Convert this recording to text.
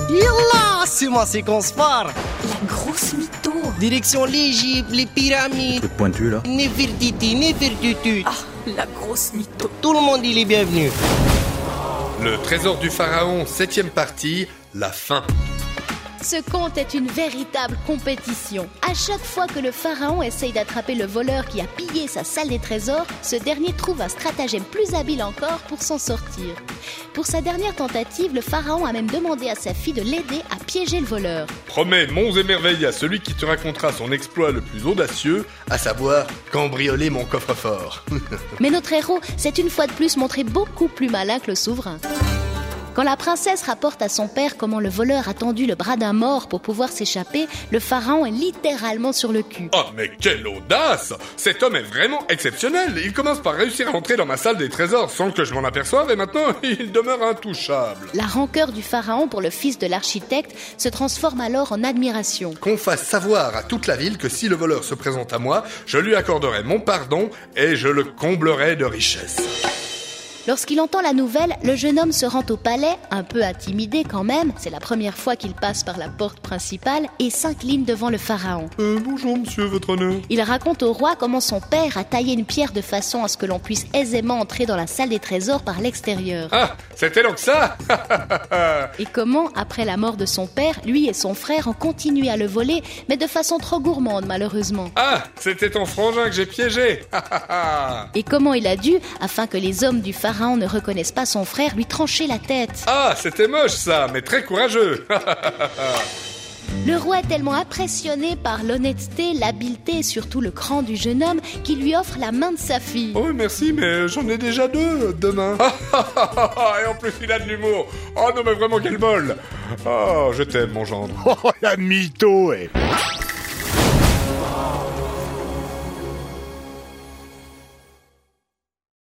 Yallah, c'est ma séquence phare. La grosse mytho. Direction l'Égypte, les pyramides. Truc pointu là. Nefertiti. Ah, la grosse mytho. Tout le monde il est bienvenu. Le trésor du pharaon, 7e partie, la fin. Ce conte est une véritable compétition. À chaque fois que le pharaon essaye d'attraper le voleur qui a pillé sa salle des trésors, ce dernier trouve un stratagème plus habile encore pour s'en sortir. Pour sa dernière tentative, le pharaon a même demandé à sa fille de l'aider à piéger le voleur. Promets monts et merveilles à celui qui te racontera son exploit le plus audacieux, à savoir cambrioler mon coffre-fort. Mais notre héros s'est une fois de plus montré beaucoup plus malin que le souverain. Quand la princesse rapporte à son père comment le voleur a tendu le bras d'un mort pour pouvoir s'échapper, le pharaon est littéralement sur le cul. Oh mais quelle audace! Cet homme est vraiment exceptionnel. Il commence par réussir à entrer dans ma salle des trésors sans que je m'en aperçoive et maintenant il demeure intouchable. La rancœur du pharaon pour le fils de l'architecte se transforme alors en admiration. Qu'on fasse savoir à toute la ville que si le voleur se présente à moi, je lui accorderai mon pardon et je le comblerai de richesses. Lorsqu'il entend la nouvelle, le jeune homme se rend au palais, un peu intimidé quand même, c'est la première fois qu'il passe par la porte principale, et s'incline devant le pharaon. Bonjour monsieur, votre honneur. Il raconte au roi comment son père a taillé une pierre de façon à ce que l'on puisse aisément entrer dans la salle des trésors par l'extérieur. Ah, c'était donc ça. Et comment, après la mort de son père, lui et son frère ont continué à le voler, mais de façon trop gourmande malheureusement. Ah, c'était ton frangin que j'ai piégé. Et comment il a dû, afin que les hommes du pharaon ne reconnaissent pas son frère, lui trancher la tête. Ah, c'était moche ça, mais très courageux. Le roi est tellement impressionné par l'honnêteté, l'habileté et surtout le cran du jeune homme qu'il lui offre la main de sa fille. Oh merci, mais j'en ai déjà 2 demain. Et en plus il a de l'humour. Oh non mais vraiment quel bol. Oh, je t'aime mon gendre. Oh, la mytho, eh.